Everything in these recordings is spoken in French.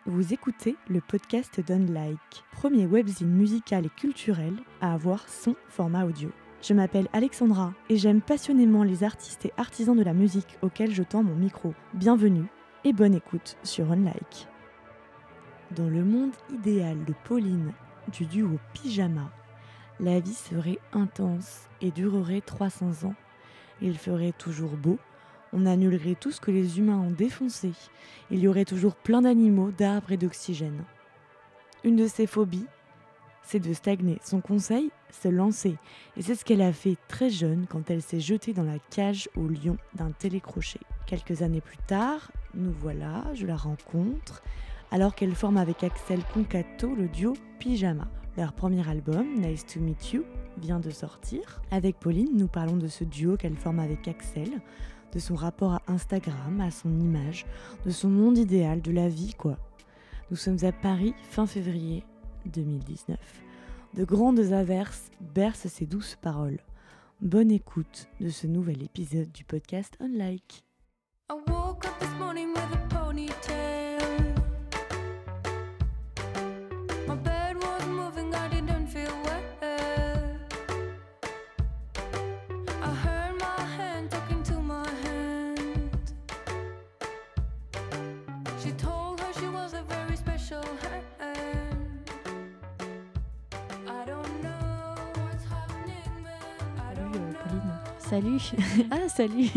Vous écoutez le podcast d'Unlike, premier webzine musical et culturel à avoir son format audio. Je m'appelle Alexandra et j'aime passionnément les artistes et artisans de la musique auxquels je tends mon micro. Bienvenue et bonne écoute sur Unlike. Dans le monde idéal de Pauline, du duo Pyjama, la vie serait intense et durerait 300 ans. Il ferait toujours beau, on annulerait tout ce que les humains ont défoncé. Il y aurait toujours plein d'animaux, d'arbres et d'oxygène. Une de ses phobies, c'est de stagner. Son conseil, se lancer. Et c'est ce qu'elle a fait très jeune quand elle s'est jetée dans la cage au lion d'un télécrochet. Quelques années plus tard, nous voilà, je la rencontre, alors qu'elle forme avec Axel Concato le duo Pyjama. Leur premier album, Nice to Meet You, vient de sortir. Avec Pauline, nous parlons de ce duo qu'elle forme avec Axel, de son rapport à Instagram, à son image, de son monde idéal, de la vie quoi. Nous sommes à Paris, fin février 2019. De grandes averses bercent ses douces paroles. Bonne écoute de ce nouvel épisode du podcast Unlike. I woke up this morning with a ponytail. My bed was moving, I didn't feel well. I heard my hand talking to my hand. She told her she was a very special hand. I don't know what's happening, man. I don't know. Pauline. Salut. Ah, salut.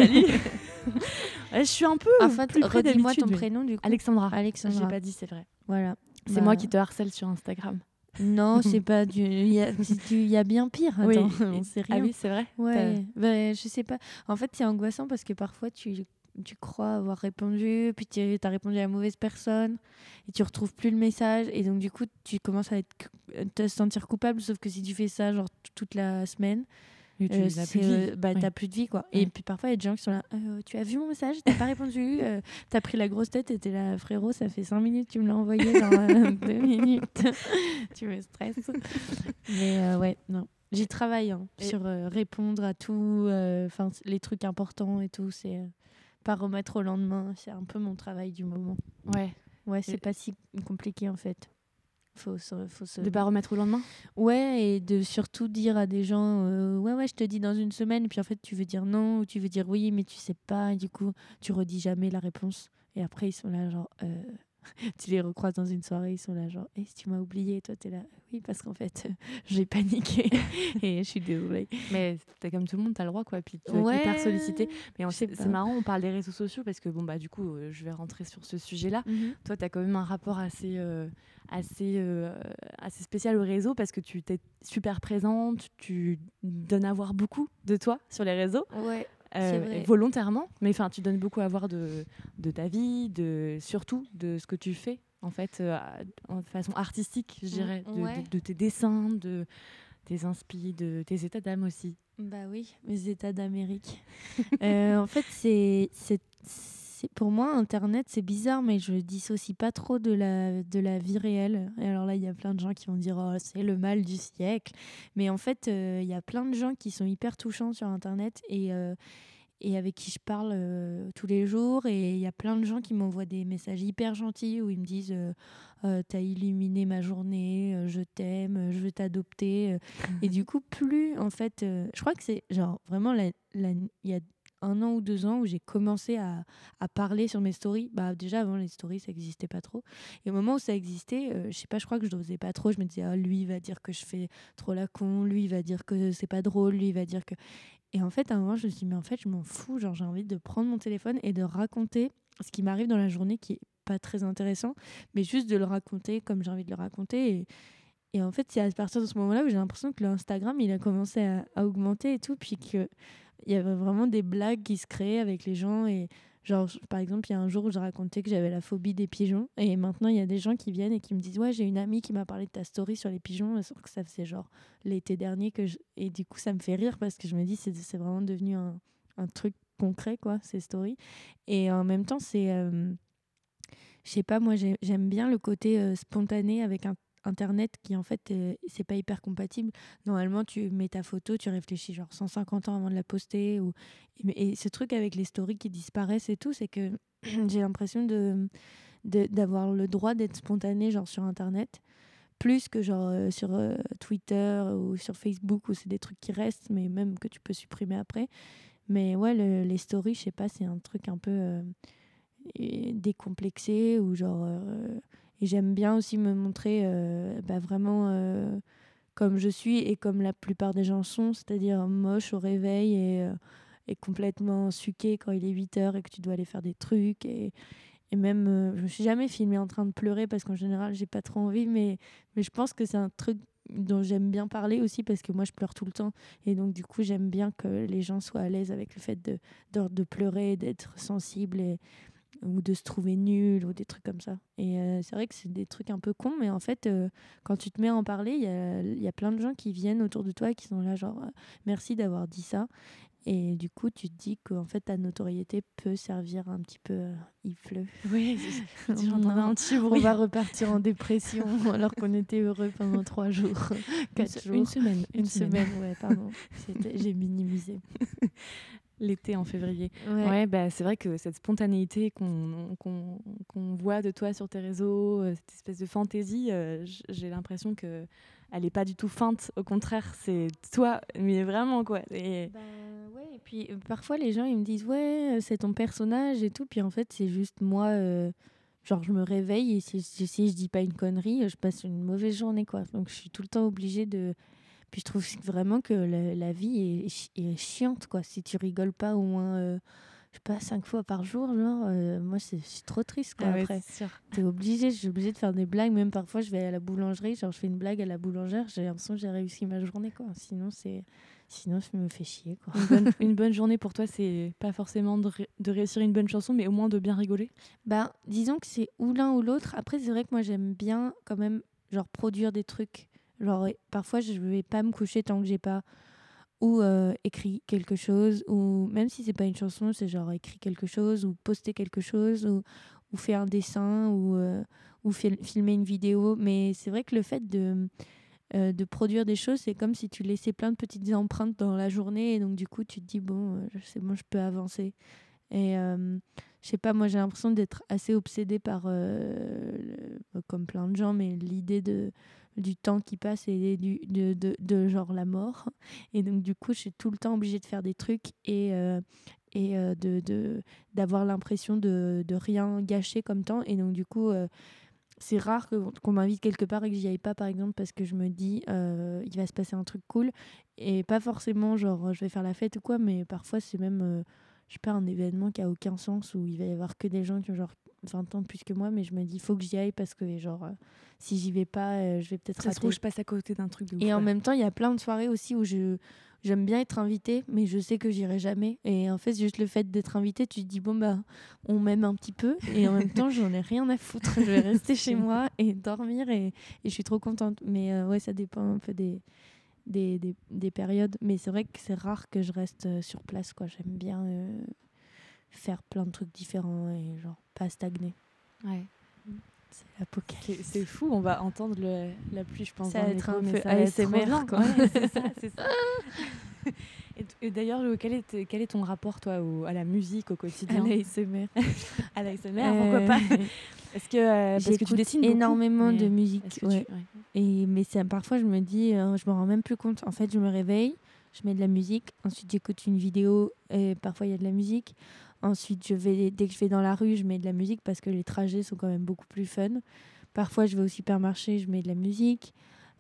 Je suis un peu En fait, plus près redis-moi d'habitude, ton mais- prénom du coup. Alexandra. Alexandra. J'ai pas dit, c'est vrai. Voilà. C'est Bah, moi qui te harcèle sur Instagram. Non, c'est pas du. Il y a bien pire. Attends, Oui. on sait rien. Ah oui, c'est vrai. Ouais. Bah, je sais pas. En fait, c'est angoissant parce que parfois tu crois avoir répondu, puis tu as répondu à la mauvaise personne et tu retrouves plus le message et donc du coup tu commences à te sentir coupable. Sauf que si tu fais ça genre toute la semaine. T'as plus de vie. Oui. T'as plus de vie quoi. Ouais. Et puis parfois il y a des gens qui sont là tu as vu mon message, t'as pas répondu, t'as pris la grosse tête et t'es là frérot, ça fait 5 minutes tu me l'as envoyé dans 2 minutes. Tu me stresses. Mais ouais, non, j'y travaille sur répondre à tout, enfin les trucs importants et tout, c'est pas remettre au lendemain, c'est un peu mon travail du moment. Ouais. C'est pas si compliqué en fait. Faut se... De pas remettre au lendemain. Ouais, et de surtout dire à des gens ouais, je te dis dans une semaine, et puis en fait tu veux dire non, ou tu veux dire oui, mais tu sais pas, et du coup tu redis jamais la réponse. Et après ils sont là, genre, tu les recroises dans une soirée, ils sont là, genre, si tu m'as oublié, et toi t'es là, oui, parce qu'en fait j'ai paniqué, et je suis désolée. Mais t'es comme tout le monde, t'as le droit quoi. Puis tu Ouais. es hyper sollicité. Mais Je sais pas. c'est marrant, on parle des réseaux sociaux parce que bon bah du coup je vais rentrer sur ce sujet-là. Toi t'as quand même un rapport assez spécial au réseau parce que tu t'es super présente, tu donnes à voir beaucoup de toi sur les réseaux. Ouais. C'est vrai. Volontairement, mais enfin tu donnes beaucoup à voir de ta vie, surtout de ce que tu fais en fait en façon artistique, je dirais, Ouais. de tes dessins, de tes inspi, de tes états d'âme aussi. Bah oui, mes états d'Amérique. En fait, c'est pour moi, Internet, c'est bizarre, mais je dissocie pas trop de la vie réelle. Et alors là, il y a plein de gens qui vont dire « Oh, c'est le mal du siècle ». Mais en fait, il y a plein de gens qui sont hyper touchants sur Internet et avec qui je parle tous les jours. Et il y a plein de gens qui m'envoient des messages hyper gentils où ils me disent t'as illuminé ma journée, je t'aime, je veux t'adopter. Et du coup, plus, en fait, je crois que c'est genre vraiment, il y a 1 an ou 2 ans où j'ai commencé à parler sur mes stories. Bah, déjà, avant, les stories, ça n'existait pas trop. Et au moment où ça existait, je sais pas, je crois que je n'osais pas trop. Je me disais, ah, lui, il va dire que je fais trop la con, lui, il va dire que c'est pas drôle, lui, il va dire que... Et en fait, à un moment, je me suis dit, mais en fait, je m'en fous. Genre, j'ai envie de prendre mon téléphone et de raconter ce qui m'arrive dans la journée qui est pas très intéressant, mais juste de le raconter comme j'ai envie de le raconter. Et en fait, c'est à partir de ce moment-là où j'ai l'impression que l'Instagram, il a commencé à augmenter et tout, puis qu'il y avait vraiment des blagues qui se créaient avec les gens. Et genre, par exemple, il y a un jour où j'ai raconté que j'avais la phobie des pigeons. Et maintenant, il y a des gens qui viennent et qui me disent « Ouais, j'ai une amie qui m'a parlé de ta story sur les pigeons. » Sauf que ça faisait genre l'été dernier Et du coup, ça me fait rire parce que je me dis c'est vraiment devenu un truc concret, quoi, ces stories. Et en même temps, c'est... je sais pas, moi, j'aime bien le côté spontané avec Internet qui, en fait, c'est pas hyper compatible. Normalement, tu mets ta photo, tu réfléchis genre 150 ans avant de la poster. Et ce truc avec les stories qui disparaissent et tout, c'est que j'ai l'impression d'avoir le droit d'être spontané genre sur Internet, plus que genre sur Twitter ou sur Facebook où c'est des trucs qui restent, mais même que tu peux supprimer après. Mais ouais, les stories, je sais pas, c'est un truc un peu décomplexé ou genre. Et j'aime bien aussi me montrer vraiment comme je suis et comme la plupart des gens sont, c'est-à-dire moche au réveil et complètement suqué quand il est 8h et que tu dois aller faire des trucs. Et même, je me suis jamais filmée en train de pleurer parce qu'en général, j'ai pas trop envie, mais je pense que c'est un truc dont j'aime bien parler aussi parce que moi, je pleure tout le temps. Et donc, du coup, j'aime bien que les gens soient à l'aise avec le fait de pleurer, d'être sensible ou de se trouver nul ou des trucs comme ça. Et c'est vrai que c'est des trucs un peu cons, mais en fait, quand tu te mets à en parler, il y a plein de gens qui viennent autour de toi et qui sont là genre merci d'avoir dit ça. Et du coup, tu te dis qu'en fait, ta notoriété peut servir un petit peu. Il pleut. Oui, j'entendais un petit bruit. On va repartir en dépression alors qu'on était heureux pendant 3 jours, 4 jours. Une semaine. Une semaine, ouais, pardon. J'ai minimisé. L'été en février. Ouais. Ouais, c'est vrai que cette spontanéité qu'on voit de toi sur tes réseaux, cette espèce de fantaisie, j'ai l'impression que elle est pas du tout feinte. Au contraire, c'est toi, mais vraiment quoi. Et Ouais, et puis parfois les gens ils me disent ouais, c'est ton personnage et tout, puis en fait c'est juste moi. Genre je me réveille et si je dis pas une connerie, je passe une mauvaise journée quoi. Donc je suis tout le temps obligée de. Puis je trouve vraiment que la vie est chiante, quoi. Si tu rigoles pas au moins, je sais pas, 5 fois par jour, genre, moi, je suis trop triste, quoi, ouais, après. c'est sûr. Je suis obligée de faire des blagues. Même parfois, je vais à la boulangerie, genre, je fais une blague à la boulangère, j'ai l'impression que j'ai réussi ma journée, quoi. Sinon, je me fais chier, quoi. Une bonne journée pour toi, c'est pas forcément de réussir une bonne chanson, mais au moins de bien rigoler. Bah, disons que c'est ou l'un ou l'autre. Après, c'est vrai que moi, j'aime bien quand même, genre, produire des trucs. Genre, parfois, je vais pas me coucher tant que j'ai pas ou écrit quelque chose, ou même si c'est pas une chanson, c'est genre écrit quelque chose, ou poster quelque chose, ou faire un dessin, ou filmer une vidéo. Mais c'est vrai que le fait de produire des choses, c'est comme si tu laissais plein de petites empreintes dans la journée, et donc du coup, tu te dis, bon, c'est bon, je peux avancer. Et je sais pas, moi j'ai l'impression d'être assez obsédée par, comme plein de gens, mais l'idée du temps qui passe et de genre la mort. Et donc du coup, je suis tout le temps obligée de faire des trucs et d'avoir l'impression de rien gâcher comme temps. Et donc du coup, c'est rare qu'on m'invite quelque part et que j'y aille pas, par exemple, parce que je me dis il va se passer un truc cool. Et pas forcément genre je vais faire la fête ou quoi, mais parfois c'est même je sais pas, un événement qui a aucun sens où il va y avoir que des gens qui ont genre 20 ans de plus que moi, mais je me dis il faut que j'y aille parce que genre si j'y vais pas, je vais peut-être Ça se rater. trouve, je passe à côté d'un truc de ouf. Et en même temps, il y a plein de soirées aussi où j'aime bien être invitée, mais je sais que j'irai jamais. Et en fait, juste le fait d'être invitée, tu te dis bon bah on m'aime un petit peu, et en même temps, j'en ai rien à foutre. Je vais rester chez moi et dormir, et je suis trop contente. Mais ouais, ça dépend un peu des périodes, mais c'est vrai que c'est rare que je reste sur place, quoi. J'aime bien faire plein de trucs différents et genre pas stagner. Ouais. C'est l'apocalypse. C'est fou, on va entendre la pluie, je pense. Ça dans va le être métro, un mais peu ça va être ASMR, trop bien. quoi. Ouais, c'est ça. Et d'ailleurs, Lou, quel est ton rapport, toi, à la musique au quotidien? À l'ASMR. À l'ASMR, pourquoi pas? Est-ce que parce que tu dessines beaucoup, énormément de mais musique, est-ce que ouais. ouais. Mais parfois je me dis, je me rends même plus compte. En fait, je me réveille, je mets de la musique, ensuite j'écoute une vidéo et parfois il y a de la musique. Ensuite, dès que je vais dans la rue, je mets de la musique parce que les trajets sont quand même beaucoup plus fun. Parfois, je vais au supermarché, je mets de la musique.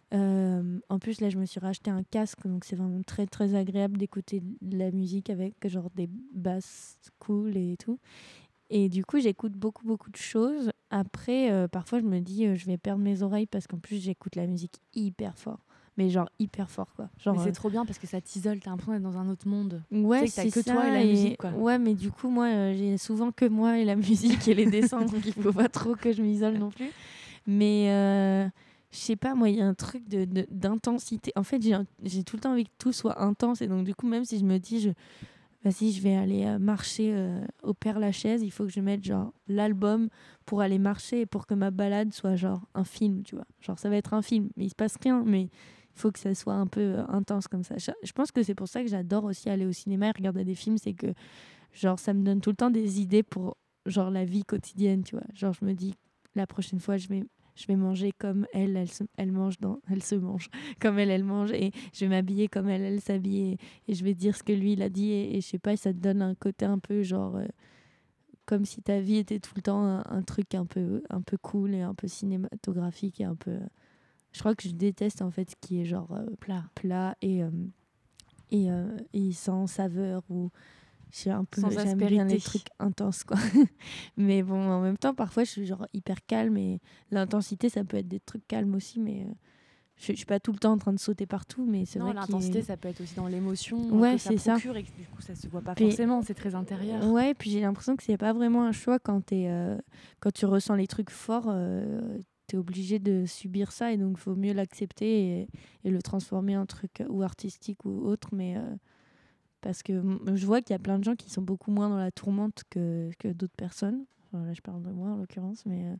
En plus, là, je me suis racheté un casque, donc c'est vraiment très très agréable d'écouter de la musique avec genre des basses cool et tout. Et du coup, j'écoute beaucoup de choses. Après, parfois, je me dis, je vais perdre mes oreilles parce qu'en plus, j'écoute la musique hyper fort. Mais genre hyper fort, quoi. Genre, Mais c'est trop bien parce que ça t'isole, t'as l'impression d'être dans un autre monde. ouais, Tu sais que t'as que ça, toi et la musique, quoi. Ouais, mais du coup, moi, j'ai souvent que moi et la musique et les dessins, donc il faut pas trop que je m'isole non plus. Mais je sais pas, moi, il y a un truc d'intensité. En fait, j'ai tout le temps envie que tout soit intense. Et donc, du coup, même si je me dis, vas-y, je vais aller marcher au Père-Lachaise, il faut que je mette genre l'album pour aller marcher et pour que ma balade soit genre un film, tu vois. Genre, ça va être un film, mais il se passe rien, mais il faut que ça soit un peu intense comme ça. Je pense que c'est pour ça que j'adore aussi aller au cinéma et regarder des films, c'est que genre ça me donne tout le temps des idées pour genre la vie quotidienne, tu vois. Genre, je me dis, la prochaine fois, je vais manger comme elle mange elle se mange comme elle mange, et je vais m'habiller comme elle s'habille, et je vais dire ce que lui il a dit, et je sais pas, ça te donne un côté un peu genre comme si ta vie était tout le temps un truc un peu cool et un peu cinématographique et un peu je crois que je déteste en fait ce qui est genre plat et sans saveur, ou j'aime bien les trucs intenses quoi. Mais bon, en même temps parfois je suis genre hyper calme, et l'intensité ça peut être des trucs calmes aussi, mais je suis pas tout le temps en train de sauter partout, mais c'est vrai que l'intensité ça peut être aussi dans l'émotion ouais, que ça procure, et que du coup ça se voit pas forcément, c'est très intérieur. Ouais, puis j'ai l'impression que c'est pas vraiment un choix quand tu ressens les trucs forts, t'es obligé de subir ça, et donc il faut mieux l'accepter et le transformer en truc ou artistique ou autre, mais parce que je vois qu'il y a plein de gens qui sont beaucoup moins dans la tourmente que d'autres personnes. Enfin, là je parle de moi en l'occurrence, mais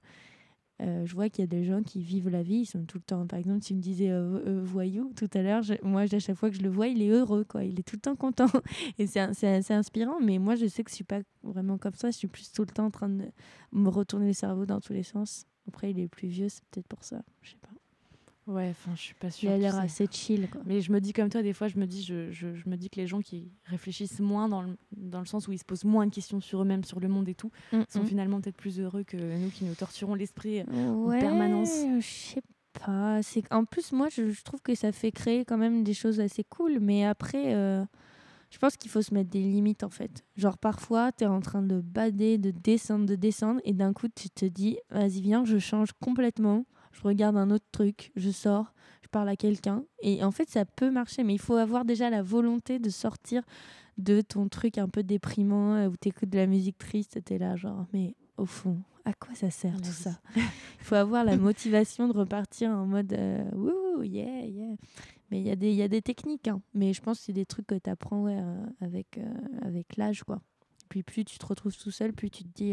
je vois qu'il y a des gens qui vivent la vie, ils sont tout le temps, par exemple tu me disais voyou tout à l'heure, moi à chaque fois que je le vois il est heureux quoi, il est tout le temps content et c'est inspirant, mais moi je sais que je suis pas vraiment comme ça, je suis plus tout le temps en train de me retourner le cerveau dans tous les sens. Après il est plus vieux, c'est peut-être pour ça, je sais pas. Ouais, enfin, je suis pas sûre. Il a l'air assez chill, quoi. Mais je me dis comme toi, des fois, je me dis que les gens qui réfléchissent moins dans le sens où ils se posent moins de questions sur eux-mêmes, sur le monde et tout, sont finalement peut-être plus heureux que nous qui nous torturons l'esprit en permanence. Je sais pas. En plus, moi, je trouve que ça fait créer quand même des choses assez cool, mais après, je pense qu'il faut se mettre des limites, en fait. Genre, parfois, t'es en train de bader, de descendre, et d'un coup, tu te dis, vas-y, viens, je change complètement. Je regarde un autre truc, je sors, je parle à quelqu'un. Et en fait, ça peut marcher, mais il faut avoir déjà la volonté de sortir de ton truc un peu déprimant où t'écoutes de la musique triste. T'es là, genre, mais au fond, à quoi ça sert tout ça? Il faut avoir la motivation de repartir en mode wouh, yeah, yeah. Mais il y a des techniques, hein. Mais je pense que c'est des trucs que t'apprends avec l'âge, quoi. Puis plus tu te retrouves tout seul, plus tu te dis...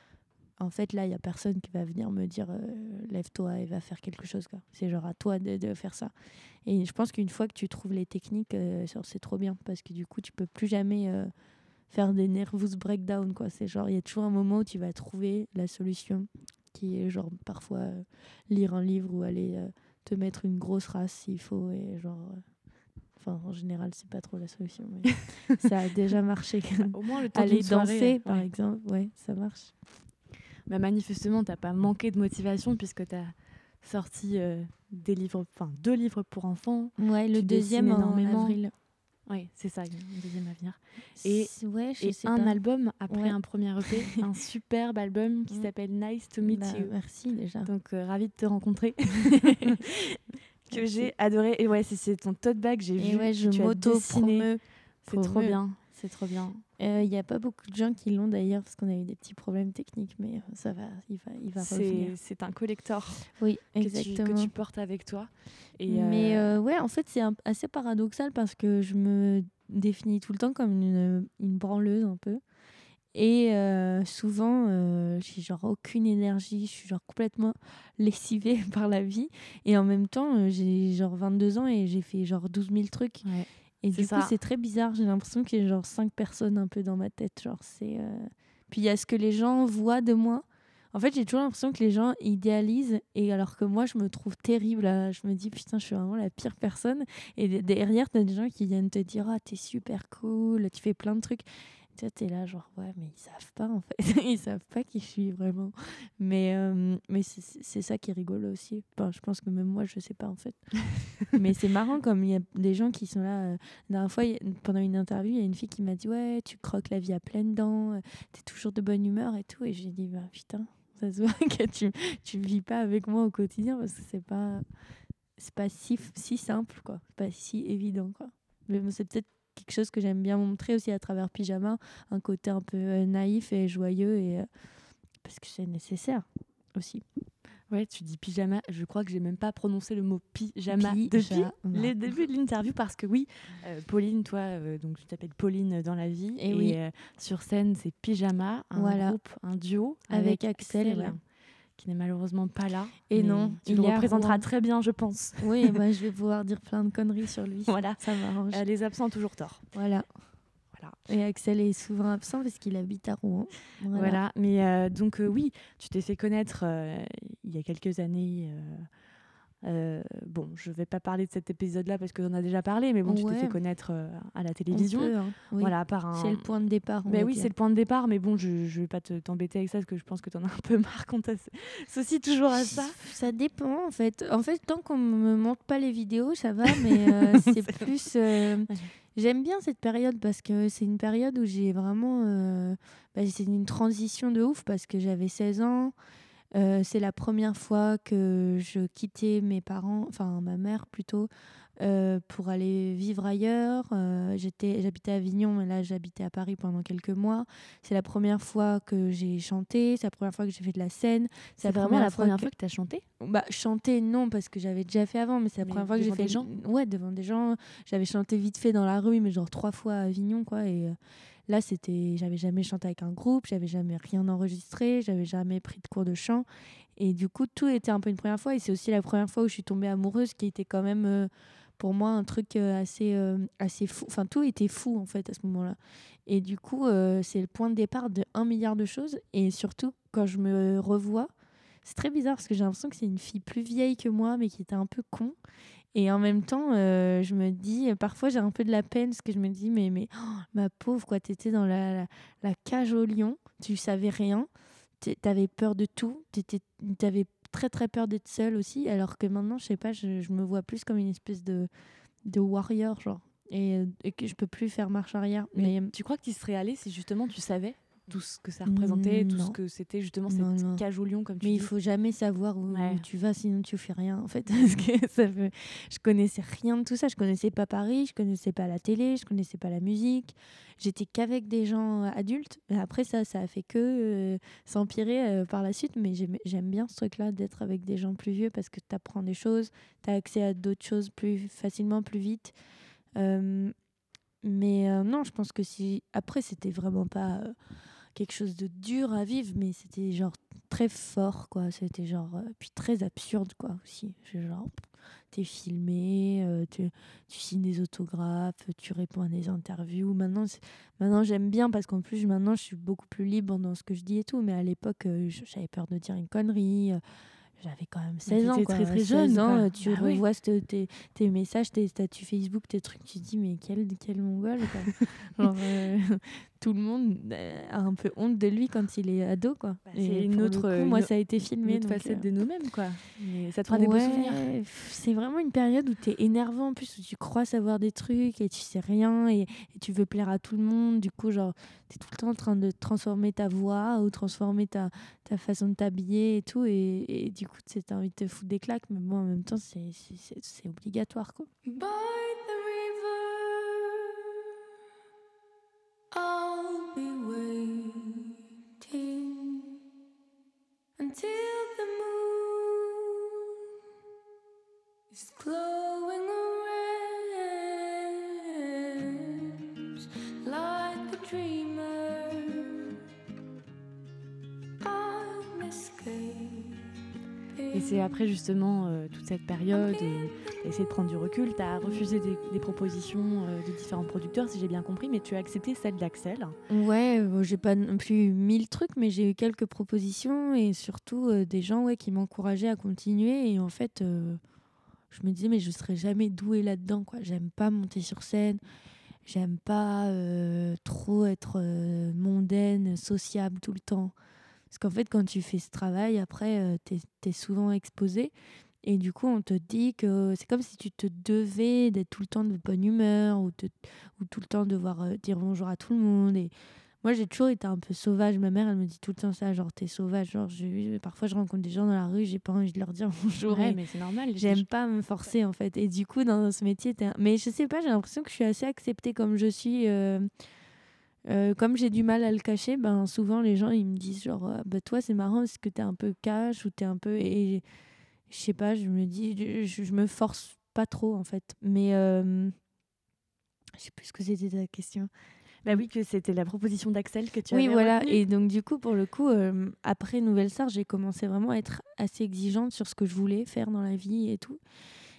en fait, là, il n'y a personne qui va venir me dire lève-toi et va faire quelque chose, quoi. C'est genre à toi de faire ça. Et je pense qu'une fois que tu trouves les techniques, c'est trop bien, parce que du coup, tu peux plus jamais faire des nervous breakdown, quoi. C'est genre, il y a toujours un moment où tu vas trouver la solution, qui est genre parfois lire un livre ou aller te mettre une grosse race s'il faut. Et genre, en général, c'est pas trop la solution, mais ça a déjà marché. Au moins, le temps aller d'une soirée, danser, par exemple, ouais, ça marche. Bah, manifestement, t'as pas manqué de motivation puisque t'as sorti deux livres pour enfants. Ouais, le deuxième en avril. Oui, c'est ça, le deuxième à venir. Et un album après un premier EP, un superbe album qui s'appelle Nice to Meet You. Merci déjà. Donc, ravie de te rencontrer. Que j'ai adoré. Et ouais, c'est ton tote bag, j'ai vu. Ouais, je m'auto-promeux. C'est trop bien. C'est trop bien. Il n'y a pas beaucoup de gens qui l'ont d'ailleurs, parce qu'on a eu des petits problèmes techniques, mais ça va, il va revenir. C'est un collector. Oui, exactement. Que tu portes avec toi. Mais ouais, en fait, c'est assez paradoxal parce que je me définis tout le temps comme une branleuse un peu. Et souvent, j'ai genre aucune énergie, je suis genre complètement lessivée par la vie. Et en même temps, j'ai genre 22 ans et j'ai fait genre 12 000 trucs. Ouais. Et du coup, c'est très bizarre. J'ai l'impression qu'il y a genre 5 personnes un peu dans ma tête. Genre, puis il y a ce que les gens voient de moi. En fait, j'ai toujours l'impression que les gens idéalisent, et alors que moi, je me trouve terrible. Là. Je me dis, putain, je suis vraiment la pire personne. Et derrière, t'as des gens qui viennent te dire, ah, t'es super cool, tu fais plein de trucs. T'es là genre ouais, mais ils savent pas en fait. Ils savent pas qui je suis vraiment, mais c'est ça qui est rigolo aussi. Enfin, je pense que même moi je sais pas en fait. Mais c'est marrant comme il y a des gens qui sont là. La dernière fois pendant une interview, il y a une fille qui m'a dit ouais, tu croques la vie à pleines dents, t'es toujours de bonne humeur et tout, et j'ai dit bah putain, ça se voit que tu vis pas avec moi au quotidien, parce que c'est pas si simple quoi, c'est pas si évident quoi. Mais c'est peut-être quelque chose que j'aime bien montrer aussi à travers Pyjama, un côté un peu naïf et joyeux, et parce que c'est nécessaire aussi. Ouais, tu dis pyjama, je crois que j'ai même pas prononcé le mot pyjama depuis les débuts de l'interview, parce que oui, Pauline, toi, donc tu t'appelles Pauline dans la vie, et sur scène c'est Pyjama, un groupe, un duo avec Axel. Qui n'est malheureusement pas là. Et non, tu le représenteras très bien, je pense. Oui, bah, je vais pouvoir dire plein de conneries sur lui. Voilà, ça m'arrange. Les absents ont toujours tort. Voilà. Voilà. Et Axel est souvent absent parce qu'il habite à Rouen. Voilà. Mais donc oui, tu t'es fait connaître il y a quelques années. Bon, je vais pas parler de cet épisode-là parce que t'en as déjà parlé, mais bon, tu t'es fait connaître à la télévision. On peut, hein, oui. Voilà, C'est le point de départ. Oui, c'est le point de départ, mais bon, je vais pas t'embêter avec ça parce que je pense que t'en as un peu marre qu'on t'associe toujours à ça. Ça dépend en fait. En fait, tant qu'on me montre pas les vidéos, ça va, mais c'est plus. J'aime bien cette période parce que c'est une période où j'ai vraiment. C'est une transition de ouf parce que j'avais 16 ans. C'est la première fois que je quittais mes parents, enfin ma mère plutôt, pour aller vivre ailleurs. J'habitais à Avignon, mais là j'habitais à Paris pendant quelques mois. C'est la première fois que j'ai chanté, c'est la première fois que j'ai fait de la scène. C'est vraiment la première fois que tu as chanté ? Chanter, non, parce que j'avais déjà fait avant, mais c'est la première fois que j'ai fait... Devant des gens ? Ouais, devant des gens. J'avais chanté vite fait dans la rue, mais genre 3 fois à Avignon, quoi, et... Là, j'avais jamais chanté avec un groupe, j'avais jamais rien enregistré, j'avais jamais pris de cours de chant. Et du coup, tout était un peu une première fois. Et c'est aussi la première fois où je suis tombée amoureuse, qui était quand même, pour moi, un truc assez fou. Enfin, tout était fou, en fait, à ce moment-là. Et du coup, c'est le point de départ de 1 milliard de choses. Et surtout, quand je me revois, c'est très bizarre parce que j'ai l'impression que c'est une fille plus vieille que moi, mais qui était un peu con. Et en même temps, je me dis, parfois j'ai un peu de la peine parce que je me dis, mais ma pauvre, quoi, t'étais dans la cage au lion, tu savais rien, t'avais peur de tout, t'avais très très peur d'être seule aussi, alors que maintenant, je sais pas, je me vois plus comme une espèce de warrior, genre, et que je peux plus faire marche arrière. Mais tu crois que tu y serais allée si justement tu savais tout ce que ça représentait, tout ce que c'était justement cette cage au lion, comme tu dis. Mais il faut jamais savoir où tu vas, sinon tu fais rien, en fait. Parce que je connaissais rien de tout ça. Je connaissais pas Paris, je connaissais pas la télé, je connaissais pas la musique. J'étais qu'avec des gens adultes. Et après, ça a fait que s'empirer par la suite. Mais j'aime bien ce truc-là d'être avec des gens plus vieux parce que tu apprends des choses, tu as accès à d'autres choses plus facilement, plus vite. Mais non, je pense que si... Après, c'était vraiment pas... quelque chose de dur à vivre, mais c'était genre très fort, quoi. C'était genre puis très absurde, quoi, aussi. Genre t'es filmé, tu signes des autographes, tu réponds à des interviews. Maintenant j'aime bien parce qu'en plus maintenant je suis beaucoup plus libre dans ce que je dis et tout, mais à l'époque j'avais peur de dire une connerie. J'avais quand même 16 ans, quoi. Très très jeune. Ans, tu revois tes messages, tes statuts Facebook, tes trucs, tu te dis mais quel mongol, quoi. Genre, tout le monde a un peu honte de lui quand il est ado, quoi. C'est une autre. Moi, ça a été filmé. Une autre facette de nous-mêmes, quoi. Mais ça te fera des beaux souvenirs. C'est vraiment une période où t'es énervant, en plus, où tu crois savoir des trucs et tu sais rien et tu veux plaire à tout le monde. Du coup, genre, t'es tout le temps en train de transformer ta voix ou transformer ta façon de t'habiller et tout. Et du coup, t'as envie de te foutre des claques, mais bon, en même temps, c'est obligatoire, quoi. By the river, I'll be waiting until the moon is glowing orange like a dreamer. I'm escaping. Et c'est après justement toute cette période où tu as essayé de prendre du recul, tu as refusé des propositions de différents producteurs, si j'ai bien compris, mais tu as accepté celle d'Axel. Ouais, j'ai pas non plus eu 1000 trucs, mais j'ai eu quelques propositions et surtout des gens qui m'encourageaient à continuer. Et en fait, je me disais, mais je serais jamais douée là-dedans, quoi. J'aime pas monter sur scène, j'aime pas trop être mondaine, sociable tout le temps. Parce qu'en fait, quand tu fais ce travail, après, t'es souvent exposé. Et du coup, on te dit que c'est comme si tu te devais d'être tout le temps de bonne humeur ou tout le temps devoir dire bonjour à tout le monde. Et moi, j'ai toujours été un peu sauvage. Ma mère, elle me dit tout le temps ça, genre, t'es sauvage. Genre, parfois, je rencontre des gens dans la rue, j'ai pas envie de leur dire bonjour. Ouais, mais c'est normal. J'aime pas me forcer, en fait. Et du coup, dans ce métier, mais je sais pas, j'ai l'impression que je suis assez acceptée comme je suis. Comme j'ai du mal à le cacher, ben souvent les gens ils me disent genre toi c'est marrant parce que t'es un peu cash ou t'es un peu, et je sais pas, je me dis je me force pas trop en fait, mais je sais plus ce que c'était ta question. Bah oui, que c'était la proposition d'Axel que tu avais. Oui, voilà. retenue. Et donc du coup, pour le coup, après Nouvelle Star, j'ai commencé vraiment à être assez exigeante sur ce que je voulais faire dans la vie et tout.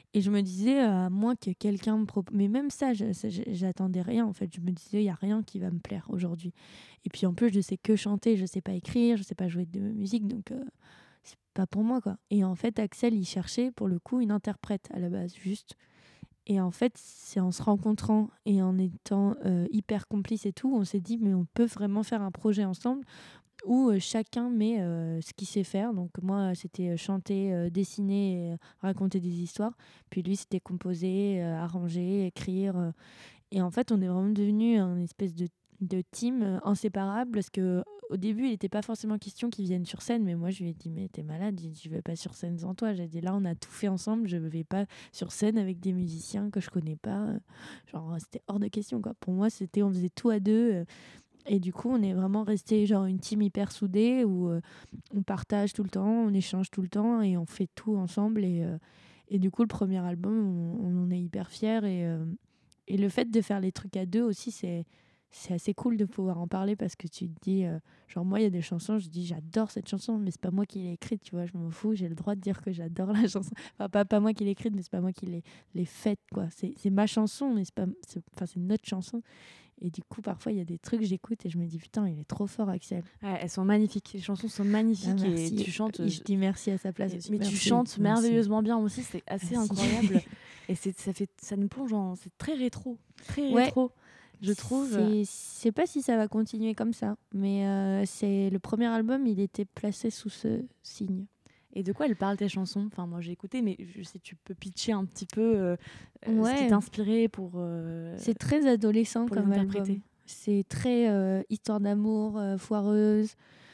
Et je me disais, à moins que quelqu'un me propose... Mais même ça, j'attendais rien, en fait. Je me disais, il n'y a rien qui va me plaire aujourd'hui. Et puis en plus, je sais que chanter, je sais pas écrire, je sais pas jouer de musique, donc c'est pas pour moi, quoi. Et en fait, Axel, il cherchait, pour le coup, une interprète, à la base, juste. Et en fait, c'est en se rencontrant et en étant hyper complices et tout, on s'est dit, mais on peut vraiment faire un projet ensemble où chacun met ce qu'il sait faire. Donc moi, c'était chanter, dessiner, et raconter des histoires. Puis lui, c'était composer, arranger, écrire. Et en fait, on est vraiment devenu un espèce de team inséparable parce que au début, il n'était pas forcément question qu'ils viennent sur scène, mais moi, je lui ai dit, mais t'es malade, je vais pas sur scène sans toi. J'ai dit, là, on a tout fait ensemble, je vais pas sur scène avec des musiciens que je connais pas. Genre, c'était hors de question, quoi. Pour moi, on faisait tout à deux. Et du coup, on est vraiment resté genre une team hyper soudée où on partage tout le temps, on échange tout le temps et on fait tout ensemble. Et du coup, le premier album, on en est hyper fiers. Et le fait de faire les trucs à deux aussi, c'est assez cool de pouvoir en parler parce que tu te dis, genre moi, il y a des chansons, je dis j'adore cette chanson, mais c'est pas moi qui l'ai écrite, tu vois, je m'en fous, j'ai le droit de dire que j'adore la chanson. Enfin, pas moi qui l'ai écrite, mais c'est pas moi qui l'ai faite, quoi. C'est ma chanson, mais c'est notre chanson. Et du coup, parfois, il y a des trucs, j'écoute et je me dis, putain, il est trop fort, Axel. Ouais, elles sont magnifiques, les chansons sont magnifiques et tu chantes. Je dis merci à sa place. Mais tu chantes merveilleusement bien aussi, c'est assez incroyable. Et ça nous plonge c'est très rétro. Très rétro, je trouve. Je sais pas si ça va continuer comme ça, mais c'est le premier album, il était placé sous ce signe. Et de quoi elle parle tes chansons? Enfin, moi j'ai écouté, mais je sais, tu peux pitcher un petit peu ce qui t'inspirait pour. C'est très adolescent pour comme album. C'est très histoire d'amour, foireuse,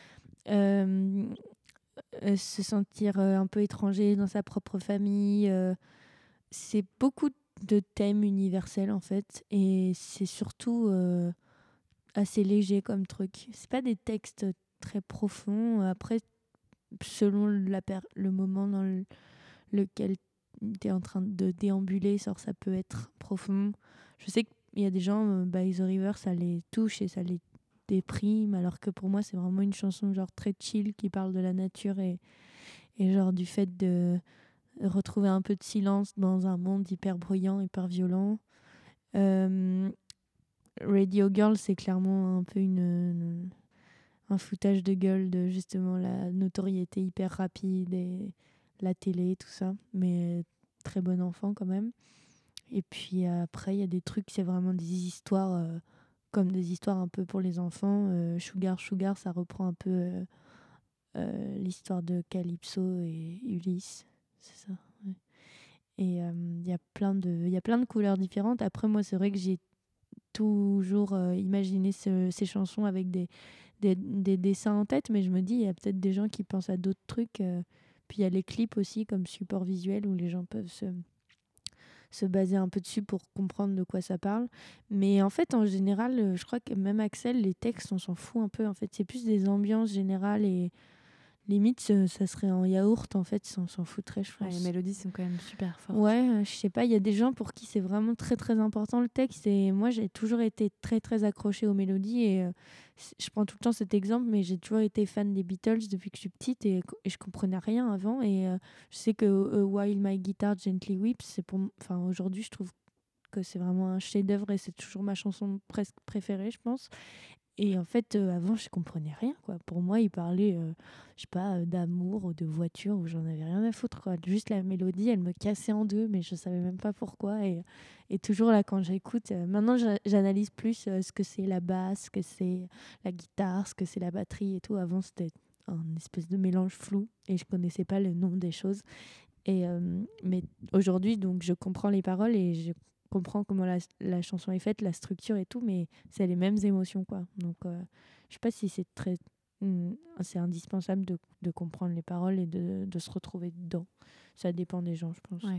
se sentir un peu étranger dans sa propre famille. C'est beaucoup de thèmes universels en fait, et c'est surtout assez léger comme truc. C'est pas des textes très profonds. Après, selon le moment dans lequel tu es en train de déambuler, ça peut être profond. Je sais qu'il y a des gens, By the River, ça les touche et ça les déprime, alors que pour moi, c'est vraiment une chanson genre très chill qui parle de la nature et genre du fait de retrouver un peu de silence dans un monde hyper bruyant, hyper violent. Radio Girl, c'est clairement un peu un foutage de gueule de justement la notoriété hyper rapide et la télé, tout ça. Mais très bon enfant quand même. Et puis après, il y a des trucs, c'est vraiment des histoires, comme des histoires un peu pour les enfants. Sugar Sugar, ça reprend un peu l'histoire de Calypso et Ulysse. C'est ça, ouais. Et il y a plein de couleurs différentes. Après, moi, c'est vrai que j'ai toujours imaginé ces chansons avec des dessins en tête, mais je me dis, il y a peut-être des gens qui pensent à d'autres trucs. Puis il y a les clips aussi comme support visuel où les gens peuvent se baser un peu dessus pour comprendre de quoi ça parle. Mais en fait, en général, je crois que même Axel, les textes, on s'en fout un peu. En fait, c'est plus des ambiances générales et limite, ça serait en yaourt, en fait, on s'en foutrait, je pense. Ouais, les mélodies sont quand même super fortes. Ouais, je sais pas, il y a des gens pour qui c'est vraiment très très important le texte, et moi j'ai toujours été très très accrochée aux mélodies, et je prends tout le temps cet exemple, mais j'ai toujours été fan des Beatles depuis que je suis petite, et je comprenais rien avant, et je sais que While My Guitar Gently Weeps, aujourd'hui je trouve que c'est vraiment un chef-d'œuvre et c'est toujours ma chanson presque préférée, je pense. Et en fait, avant, je comprenais rien, quoi. Pour moi, il parlait, je sais pas, d'amour ou de voiture, où j'en avais rien à foutre, quoi. Juste la mélodie, elle me cassait en deux, mais je savais même pas pourquoi. Et toujours là, quand j'écoute, maintenant, j'analyse plus ce que c'est la basse, ce que c'est la guitare, ce que c'est la batterie et tout. Avant, c'était un espèce de mélange flou et je connaissais pas le nom des choses. Mais aujourd'hui, donc, je comprends les paroles et je comprends comment la chanson est faite, la structure et tout, mais c'est les mêmes émotions, quoi. Donc je sais pas si c'est c'est indispensable de comprendre les paroles et de se retrouver dedans. Ça dépend des gens, je pense. Ouais.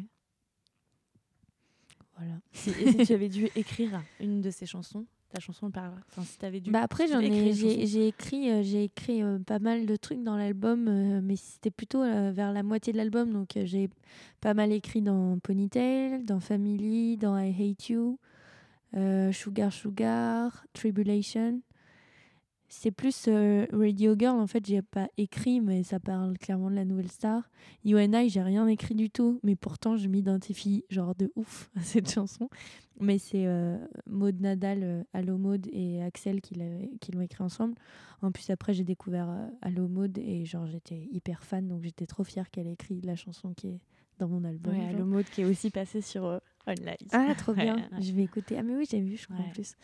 Voilà. Et si tu avais dû écrire une de ces chansons, ta chanson parle. Enfin, si t'avais dû. Après, j'ai écrit pas mal de trucs dans l'album, mais c'était plutôt vers la moitié de l'album. Donc, j'ai pas mal écrit dans Ponytail, dans Family, dans I Hate You, Sugar Sugar, Tribulation. C'est plus Radio Girl, en fait, j'ai pas écrit, mais ça parle clairement de la nouvelle star. You and I, j'ai rien écrit du tout, mais pourtant, je m'identifie genre de ouf à cette chanson. Mais c'est Maud Nadal, Allo Maud et Axel qui l'ont écrit ensemble. En plus, après, j'ai découvert Allo Maud et genre, j'étais hyper fan, donc j'étais trop fière qu'elle ait écrit la chanson qui est dans mon album. Ouais, Allo Maud qui est aussi passée sur Online. Ah, trop bien. Je vais écouter. Ah, mais oui, j'ai vu, je crois, en plus.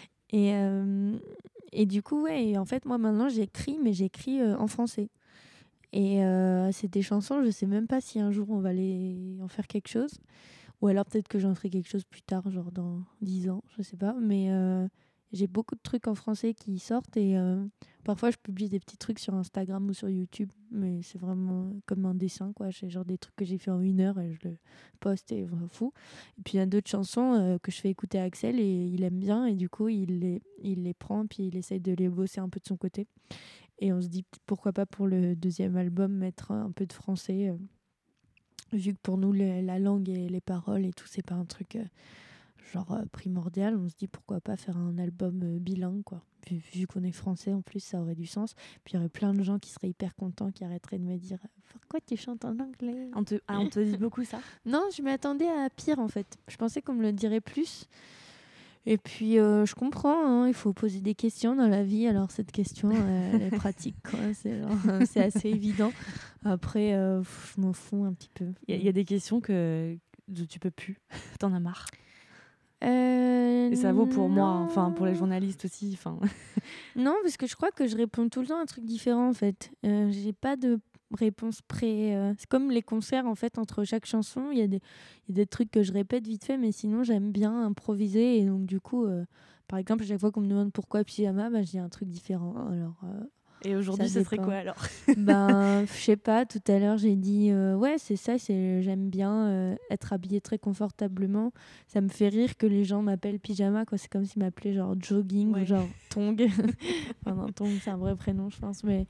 Et du coup, ouais, et en fait, moi, maintenant, j'écris, mais j'écris en français. Et c'est des chansons, je sais même pas si un jour on va en faire quelque chose. Ou alors peut-être que j'en ferai quelque chose plus tard, genre dans 10 ans, je sais pas. Mais j'ai beaucoup de trucs en français qui sortent et parfois je publie des petits trucs sur Instagram ou sur YouTube. Mais c'est vraiment comme un dessin, quoi. C'est genre des trucs que j'ai fait en 1 heure et je le poste et on s'en fout. Et puis il y a d'autres chansons que je fais écouter à Axel et il aime bien et du coup il les prend puis il essaye de les bosser un peu de son côté. Et on se dit pourquoi pas pour le 2e album mettre un peu de français. Vu que pour nous, la langue et les paroles et tout, c'est pas un truc primordial, on se dit pourquoi pas faire un album bilingue, quoi. Vu qu'on est français, en plus, ça aurait du sens. Puis il y aurait plein de gens qui seraient hyper contents, qui arrêteraient de me dire pourquoi tu chantes en anglais. On te dit beaucoup ça? Non, je m'attendais à pire, en fait. Je pensais qu'on me le dirait plus. Et puis, je comprends, hein, il faut poser des questions dans la vie. Alors, cette question, elle est pratique, quoi. C'est assez évident. Après, je m'en fous un petit peu. Il y a des questions que tu peux plus. T'en as marre. Et ça vaut pour moi, enfin pour les journalistes aussi. Non, parce que je crois que je réponds tout le temps à un truc différent, en fait. J'ai pas de réponse c'est comme les concerts, en fait, entre chaque chanson. Il y a des trucs que je répète vite fait, mais sinon, j'aime bien improviser. Et donc, du coup, par exemple, à chaque fois qu'on me demande pourquoi pyjama, je dis un truc différent. Alors... Et aujourd'hui, ce serait quoi alors? Je sais pas, tout à l'heure j'ai dit ouais, c'est ça, j'aime bien être habillée très confortablement. Ça me fait rire que les gens m'appellent pyjama, quoi. C'est comme s'ils m'appelaient genre jogging ou genre tong. Enfin, non, tong, c'est un vrai prénom, je pense, mais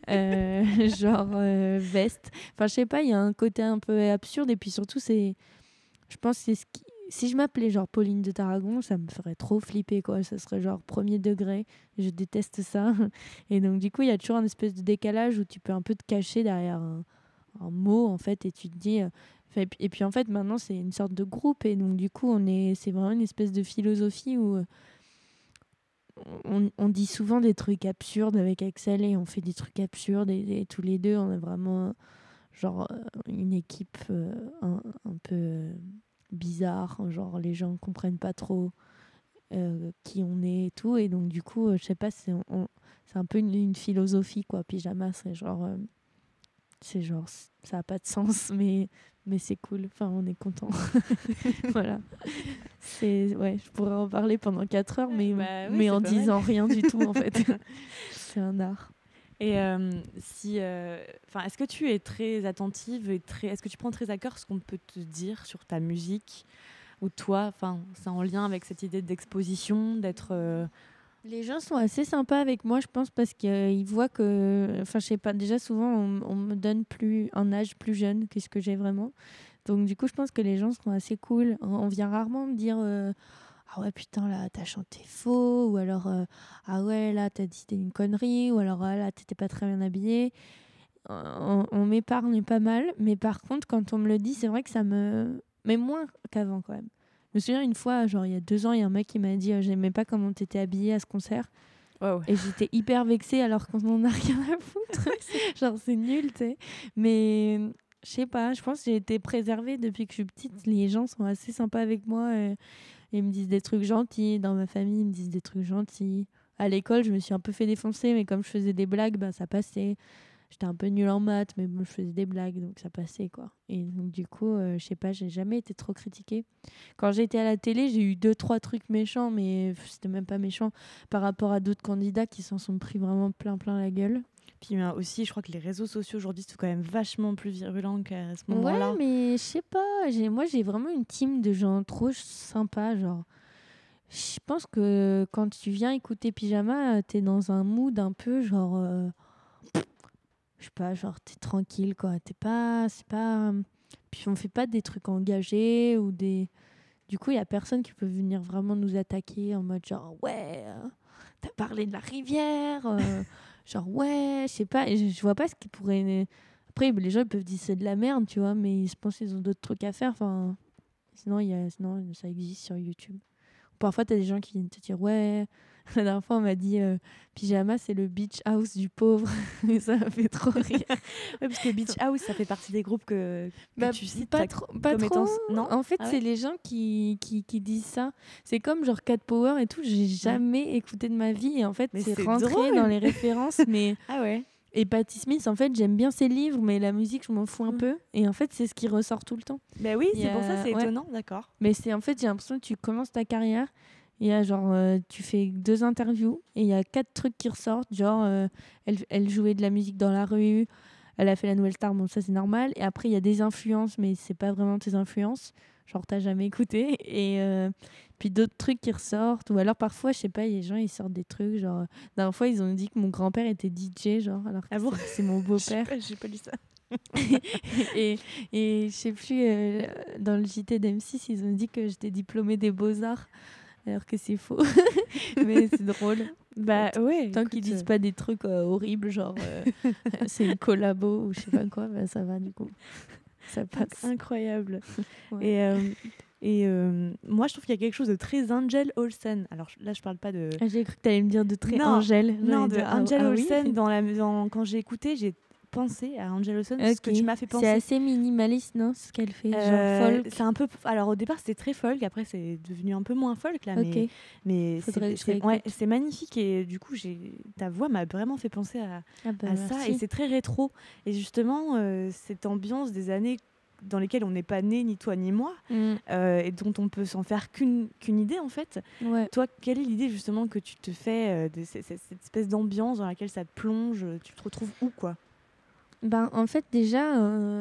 veste. Enfin, je sais pas, il y a un côté un peu absurde et puis surtout, je pense que c'est ce qui. Si je m'appelais genre Pauline de Tarragon, ça me ferait trop flipper, quoi. Ça serait genre 1er degré. Je déteste ça. Et donc, du coup, il y a toujours un espèce de décalage où tu peux un peu te cacher derrière un mot, en fait, et tu te dis... et puis, en fait, maintenant, c'est une sorte de groupe. Et donc, du coup, c'est vraiment une espèce de philosophie où on dit souvent des trucs absurdes avec Axel et on fait des trucs absurdes. Et tous les deux, on est vraiment genre une équipe un peu... bizarre, genre les gens comprennent pas trop qui on est et tout, et donc du coup je sais pas, c'est un peu une philosophie, quoi. Pyjama, c'est genre ça a pas de sens, mais c'est cool, enfin on est content. Voilà, je pourrais en parler pendant 4 heures, mais en disant rien du tout, en fait. C'est un art. Et est-ce que tu es très attentive et est-ce que tu prends très à cœur ce qu'on peut te dire sur ta musique ou toi, c'est en lien avec cette idée d'exposition, d'être... Les gens sont assez sympas avec moi, je pense, parce qu'ils voient que... Enfin, je sais pas, déjà souvent on me donne un âge plus jeune que ce que j'ai vraiment. Donc du coup, je pense que les gens sont assez cool. On vient rarement me dire... ah ouais, putain, là, t'as chanté faux, ou alors, ah ouais, là, t'as dit une connerie, ou alors, ah, là, t'étais pas très bien habillée. On m'épargne pas mal, mais par contre, quand on me le dit, c'est vrai que ça me... Mais moins qu'avant, quand même. Je me souviens une fois, genre, il y a 2 ans, il y a un mec qui m'a dit j'aimais pas comment t'étais habillée à ce concert. Wow. Et j'étais hyper vexée, alors qu'on en a rien à foutre. Genre, c'est nul, tu sais. Mais... Je sais pas, je pense que j'ai été préservée depuis que je suis petite. Les gens sont assez sympas avec moi. Ils me disent des trucs gentils. Dans ma famille, ils me disent des trucs gentils. À l'école, je me suis un peu fait défoncer, mais comme je faisais des blagues, ça passait. J'étais un peu nulle en maths, mais bon, je faisais des blagues, donc ça passait, quoi. Et donc, du coup, je sais pas, j'ai jamais été trop critiquée. Quand j'étais à la télé, j'ai eu 2-3 trucs méchants, mais c'était même pas méchant par rapport à d'autres candidats qui s'en sont pris vraiment plein la gueule. Puis aussi, je crois que les réseaux sociaux aujourd'hui sont quand même vachement plus virulents qu'à ce moment-là. Ouais, mais je sais pas. Moi, j'ai vraiment une team de gens trop sympas. Genre, je pense que quand tu viens écouter Pyjama, t'es dans un mood un peu genre, je sais pas, genre t'es tranquille, quoi. C'est pas. Puis on fait pas des trucs engagés ou des. Du coup, il y a personne qui peut venir vraiment nous attaquer en mode genre ouais. t'as parlé de la rivière, genre ouais, je sais pas, et je vois pas ce qui pourrait. Après, les gens ils peuvent dire c'est de la merde, tu vois, mais je pense qu'ils ont d'autres trucs à faire. Enfin, sinon ça existe sur YouTube. Parfois, t'as des gens qui viennent te dire ouais. La dernière fois, on m'a dit pyjama, c'est le beach house du pauvre. Et ça m'a fait trop rire. Ouais, parce que beach house, ça fait partie des groupes que tu cites. Pas trop. Non. En fait, c'est les gens qui disent ça. C'est comme genre Cat Power et tout. J'ai jamais écouté de ma vie. Et en fait, c'est rentré drôle. dans les références. Mais ah ouais. Et Patti Smith, en fait, j'aime bien ses livres, mais la musique, je m'en fous un peu. Et en fait, c'est ce qui ressort tout le temps. Bah oui, c'est pour ça, c'est étonnant, d'accord. Mais c'est en fait, j'ai l'impression que tu commences ta carrière. Il y a genre, tu fais 2 interviews et il y a 4 trucs qui ressortent. Genre, elle jouait de la musique dans la rue, elle a fait la Nouvelle Star, bon, ça c'est normal. Et après, il y a des influences, mais c'est pas vraiment tes influences. Genre, t'as jamais écouté. Et puis d'autres trucs qui ressortent. Ou alors, parfois, je sais pas, les gens ils sortent des trucs. Genre, la dernière fois, ils ont dit que mon grand-père était DJ, genre, alors que c'est mon beau-père. J'ai pas lu ça. et je sais plus, dans le JT d'M6, ils ont dit que j'étais diplômée des Beaux-Arts. Alors que c'est faux. Mais c'est drôle. Bah ouais. Tant qu'ils disent pas des trucs horribles, genre c'est une collabo ou je sais pas quoi, bah ça va du coup. Ça passe. Incroyable. Ouais. Et moi, je trouve qu'il y a quelque chose de très Angel Olsen. Alors là, je parle pas de. Ah, j'ai cru que tu allais me dire de très non, Angel. Non, de Angel Olsen. Oui. Quand j'ai écouté, j'ai pensé à Angel Olsen, ce que tu m'as fait penser. C'est assez minimaliste, non, ce qu'elle fait, genre folk. C'est un peu. Alors au départ, c'était très folk. Après, c'est devenu un peu moins folk là. Okay. Mais c'est magnifique et du coup, ta voix m'a vraiment fait penser à ça et c'est très rétro. Et justement, cette ambiance des années dans lesquelles on n'est pas né ni toi ni moi et dont on peut s'en faire qu'une idée en fait. Ouais. Toi, quelle est l'idée justement que tu te fais de cette espèce d'ambiance dans laquelle ça te plonge? Tu te retrouves où quoi? Ben, en fait, déjà,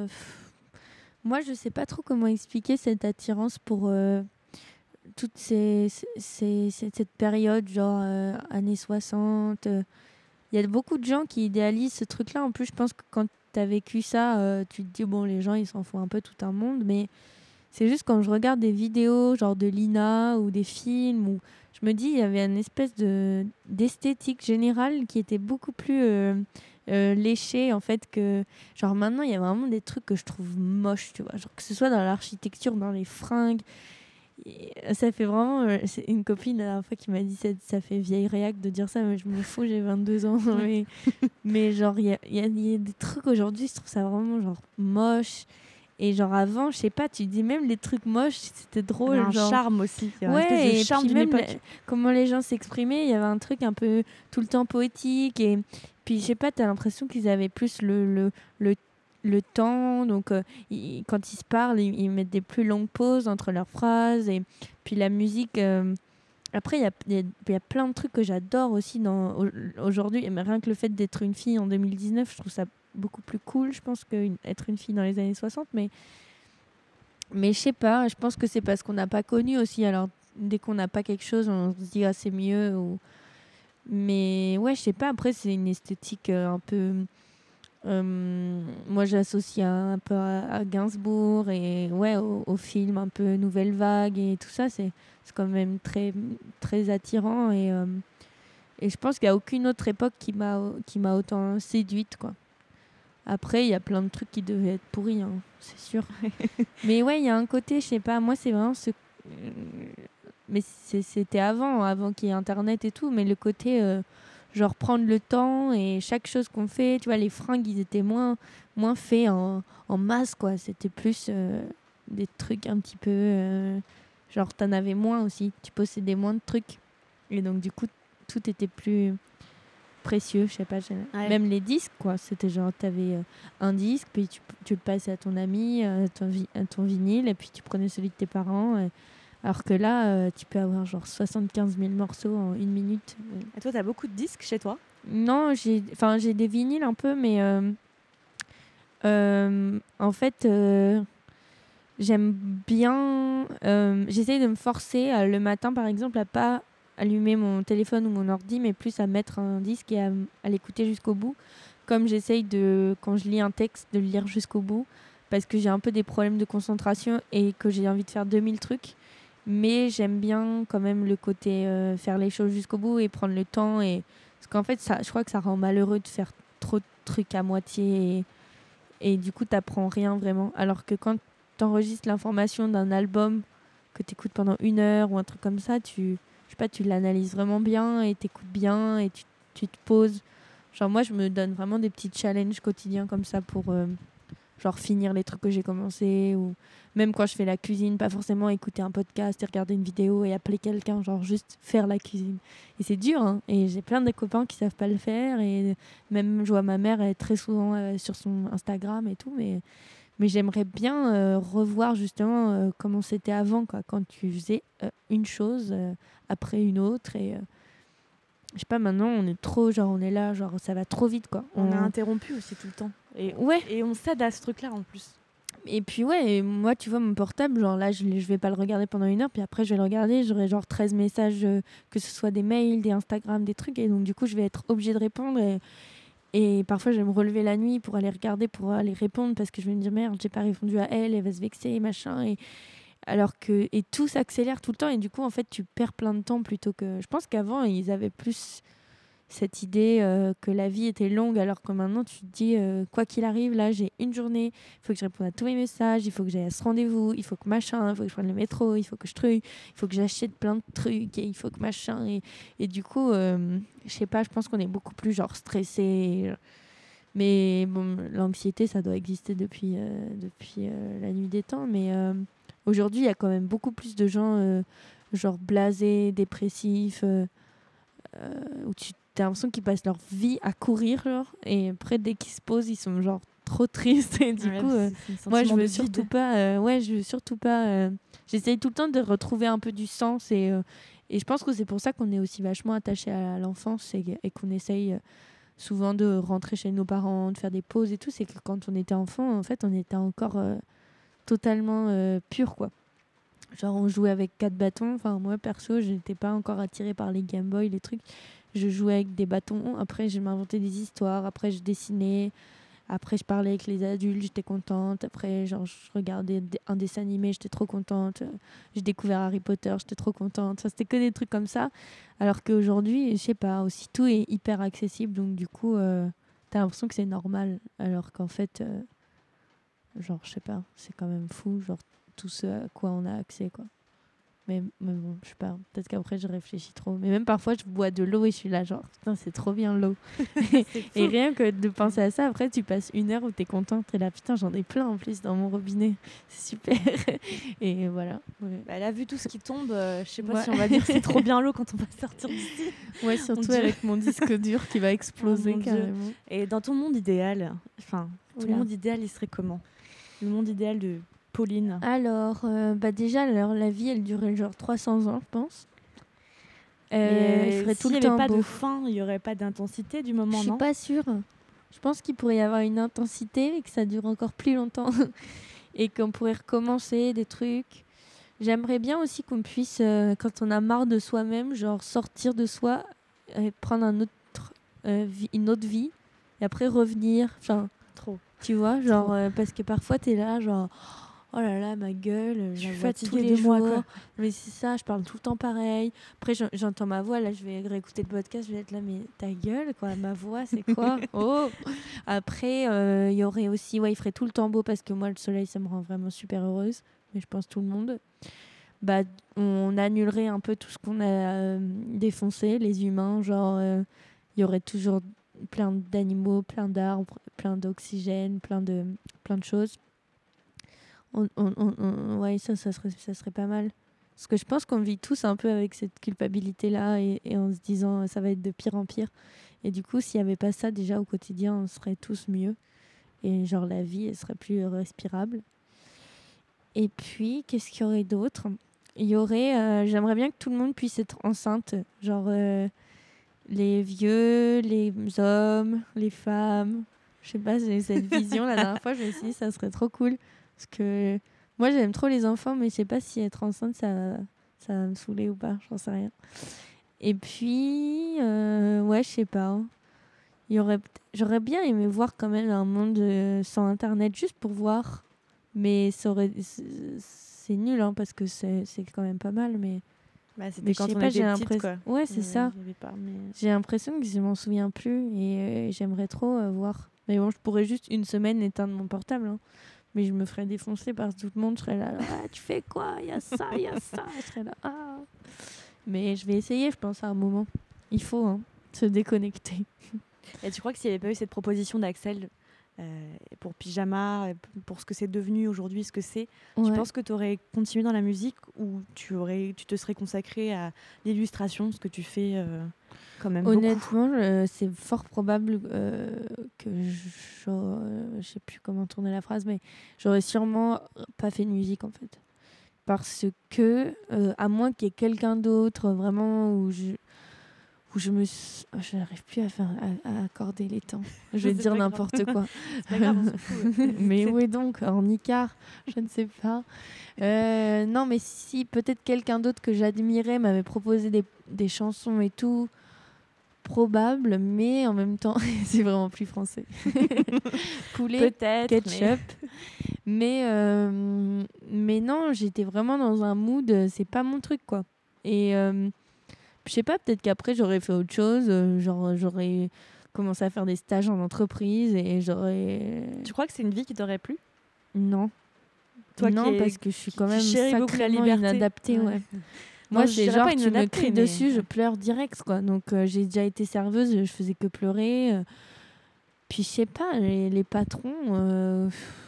moi, je sais pas trop comment expliquer cette attirance pour toute cette période, genre années 60. Il y a beaucoup de gens qui idéalisent ce truc-là. En plus, je pense que quand tu as vécu ça, tu te dis, bon, les gens, ils s'en font un peu tout un monde. Mais c'est juste quand je regarde des vidéos, genre de Lina ou des films, où je me dis, il y avait une espèce d'esthétique générale qui était beaucoup plus... léché en fait que genre maintenant il y a vraiment des trucs que je trouve moches, tu vois, genre que ce soit dans l'architecture, dans les fringues, et ça fait vraiment c'est une copine la dernière fois qui m'a dit ça fait vieille réac de dire ça, mais je m'en fous, j'ai 22 ans mais genre il y a des trucs aujourd'hui, je trouve ça vraiment genre moche. Et genre avant, je sais pas, tu dis même les trucs moches, c'était drôle. Un genre... charme aussi. Ouais, et charme puis même comment les gens s'exprimaient, il y avait un truc un peu tout le temps poétique. Et puis je sais pas, t'as l'impression qu'ils avaient plus le temps. Donc quand ils se parlent, ils mettent des plus longues pauses entre leurs phrases. Et puis la musique... Après, il y a plein de trucs que j'adore aussi aujourd'hui. Mais rien que le fait d'être une fille en 2019, je trouve ça beaucoup plus cool, je pense, qu'être une fille dans les années 60. Mais je sais pas, je pense que c'est parce qu'on n'a pas connu aussi. Alors, dès qu'on n'a pas quelque chose, on se dit, ah, c'est mieux. Mais ouais, je sais pas. Après, c'est une esthétique un peu... moi, j'associe un peu à Gainsbourg et ouais, au film un peu Nouvelle Vague et tout ça. C'est quand même très, très attirant. Et je pense qu'il n'y a aucune autre époque qui m'a autant séduite, quoi. Après, il y a plein de trucs qui devaient être pourris, hein, c'est sûr. Mais ouais, il y a un côté, je sais pas, moi, c'est vraiment mais c'était avant qu'il y ait Internet et tout, mais le côté, genre, prendre le temps et chaque chose qu'on fait, tu vois, les fringues, ils étaient moins faits en masse, quoi. C'était plus des trucs un petit peu... genre, t'en avais moins aussi. Tu possédais moins de trucs. Et donc, du coup, tout était plus... précieux, je sais pas, même les disques, quoi, c'était genre t'avais un disque, puis tu le passais à ton ami, à ton vinyle, et puis tu prenais celui de tes parents, alors que là tu peux avoir genre 75 000 morceaux en 1 minute. Et toi, t'as beaucoup de disques chez toi? Non, j'ai des vinyles un peu, mais en fait j'aime bien, j'essaye de me forcer le matin par exemple à pas allumer mon téléphone ou mon ordi, mais plus à mettre un disque et à l'écouter jusqu'au bout, comme j'essaye quand je lis un texte, de le lire jusqu'au bout, parce que j'ai un peu des problèmes de concentration et que j'ai envie de faire 2000 trucs. Mais j'aime bien quand même le côté faire les choses jusqu'au bout et prendre le temps. Parce qu'en fait, je crois que ça rend malheureux de faire trop de trucs à moitié. Et du coup, t'apprends rien vraiment. Alors que quand t'enregistres l'information d'un album que t'écoutes pendant 1 heure ou un truc comme ça, je sais pas, tu l'analyses vraiment bien et t'écoutes bien et tu te poses. Genre moi, je me donne vraiment des petits challenges quotidiens comme ça pour genre finir les trucs que j'ai commencé, ou même quand je fais la cuisine, pas forcément écouter un podcast et regarder une vidéo et appeler quelqu'un, genre juste faire la cuisine. Et c'est dur, hein. Et j'ai plein de copains qui savent pas le faire, et même je vois ma mère, elle est très souvent sur son Instagram et tout, mais j'aimerais bien revoir justement comment c'était avant, quoi, quand tu faisais une chose après une autre. Et je sais pas, maintenant on est trop, genre on est là, genre ça va trop vite, quoi. On a interrompu aussi tout le temps. Et on cède à ce truc-là en plus. Et puis et moi tu vois mon portable, genre là je vais pas le regarder pendant 1 heure, puis après je vais le regarder, j'aurai genre 13 messages, que ce soit des mails, des Instagram, des trucs, et donc du coup je vais être obligée de répondre, et parfois je vais me relever la nuit pour aller regarder, pour aller répondre, parce que je vais me dire merde, j'ai pas répondu à elle, elle va se vexer, machin, et tout s'accélère tout le temps, et du coup en fait tu perds plein de temps, plutôt que, je pense qu'avant ils avaient plus cette idée que la vie était longue, alors que maintenant tu te dis quoi qu'il arrive, là j'ai une journée, il faut que je réponde à tous mes messages, il faut que j'aille à ce rendez-vous, il faut que machin, il faut que je prenne le métro, il faut que je truc, il faut que j'achète plein de trucs, et il faut que machin, et du coup je sais pas, je pense qu'on est beaucoup plus genre stressé, mais bon, l'anxiété ça doit exister depuis la nuit des temps, mais aujourd'hui il y a quand même beaucoup plus de gens genre blasés, dépressifs, où t'as l'impression qu'ils passent leur vie à courir, genre, et après dès qu'ils se posent ils sont genre trop tristes, et du coup moi je veux surtout pas j'essaye tout le temps de retrouver un peu du sens, et je pense que c'est pour ça qu'on est aussi vachement attaché à l'enfance, et qu'on essaye souvent de rentrer chez nos parents, de faire des pauses et tout. C'est que quand on était enfant, en fait on était encore totalement pur, quoi. Genre on jouait avec 4 bâtons, enfin moi perso je n'étais pas encore attirée par les Game Boy, les trucs. Je jouais avec des bâtons, après je m'inventais des histoires, après je dessinais, après je parlais avec les adultes, j'étais contente, après genre je regardais un dessin animé, j'étais trop contente, j'ai découvert Harry Potter, j'étais trop contente, enfin, c'était que des trucs comme ça, alors qu'aujourd'hui, je sais pas, aussi tout est hyper accessible, donc du coup t'as l'impression que c'est normal, alors qu'en fait genre je sais pas, c'est quand même fou, genre tout ce à quoi on a accès, quoi. Mais bon, je sais pas, peut-être qu'après je réfléchis trop. Mais même parfois je bois de l'eau et je suis là genre putain c'est trop bien l'eau. Et rien que de penser à ça, après tu passes 1 heure où t'es contente, t'es là putain j'en ai plein en plus dans mon robinet, c'est super. Et voilà. Ouais. Bah là vu tout ce qui tombe, je sais pas si on va dire c'est trop bien l'eau quand on va sortir d'ici. Ouais, surtout avec mon disque dur qui va exploser carrément. Et dans ton monde idéal, enfin ton monde idéal il serait comment? Le monde idéal de Pauline? Alors, déjà, la vie, elle durait genre 300 ans, je pense. Il ferait tout le temps. S'il n'y avait pas de fin, il n'y aurait pas d'intensité du moment, non? Je suis pas sûre. Je pense qu'il pourrait y avoir une intensité, mais que ça dure encore plus longtemps. Et qu'on pourrait recommencer des trucs. J'aimerais bien aussi qu'on puisse, quand on a marre de soi-même, genre sortir de soi, prendre une autre vie, et après revenir. Enfin, trop. Tu vois, genre, parce que parfois, t'es là, genre... Oh là là, ma gueule, je suis fatiguée de moi, quoi. Mais c'est ça, je parle tout le temps pareil. Après, j'entends ma voix, là, je vais réécouter le podcast, je vais être là, mais ta gueule, quoi, ma voix, c'est quoi? Oh. Après, il y aurait aussi, il ferait tout le temps beau, parce que moi, le soleil, ça me rend vraiment super heureuse. Mais je pense tout le monde. Bah, on annulerait un peu tout ce qu'on a défoncé, les humains. Genre, il y aurait toujours plein d'animaux, plein d'arbres, plein d'oxygène, plein de choses. Ouais, ça serait pas mal. Parce que je pense qu'on vit tous un peu avec cette culpabilité-là, et en se disant ça va être de pire en pire. Et du coup, s'il n'y avait pas ça déjà au quotidien, on serait tous mieux. Et genre la vie, elle serait plus respirable. Et puis, qu'est-ce qu'il y aurait d'autre? Il y aurait... j'aimerais bien que tout le monde puisse être enceinte. Genre les vieux, les hommes, les femmes. Je sais pas, j'ai cette vision. La dernière fois, je me suis dit ça serait trop cool. Parce que moi, j'aime trop les enfants, mais je sais pas si être enceinte, ça va me saouler ou pas. J'en sais rien. Et puis, ouais, je sais pas. Hein. J'aurais bien aimé voir quand même un monde sans Internet, juste pour voir Mais c'est nul, hein, parce que c'est quand même pas mal. Mais c'était quand on était petite, quoi. Ouais, c'est ça. J'ai l'impression que je m'en souviens plus et j'aimerais trop voir. Mais bon, je pourrais juste une semaine éteindre mon portable, hein. Mais je me ferais défoncer par tout le monde. Je serais là, tu fais quoi? Il y a ça, il y a ça. Je serais là, ah. Mais je vais essayer, je pense, à un moment. Il faut se déconnecter. Et tu crois que s'il n'y avait pas eu cette proposition d'Axel pour Pyjama, pour ce que c'est devenu aujourd'hui, ce que c'est, tu penses que tu aurais continué dans la musique ou tu te serais consacrée à l'illustration, ce que tu fais quand même honnêtement, c'est fort probable que je sais plus comment tourner la phrase, mais j'aurais sûrement pas fait de musique en fait. Parce que, à moins qu'il y ait quelqu'un d'autre vraiment où je n'arrive plus à accorder les temps. Je vais dire n'importe quoi. C'est pas grave, on s'en fout. Mais où est donc en Icare? Je ne sais pas. Non, mais si peut-être quelqu'un d'autre que j'admirais m'avait proposé des chansons et tout, probable, mais en même temps, c'est vraiment plus français. Poulet, peut-être, ketchup. Mais non, j'étais vraiment dans un mood, c'est pas mon truc, quoi. Et je sais pas, peut-être qu'après j'aurais fait autre chose, j'aurais commencé à faire des stages en entreprise et j'aurais... Tu crois que c'est une vie qui t'aurait plu? Non. Toi non, parce que je suis quand même sacrément inadaptée, ouais. Moi, c'est genre, tu me cries dessus, je pleure direct, quoi. Donc, j'ai déjà été serveuse, je faisais que pleurer. Puis, je sais pas, les patrons...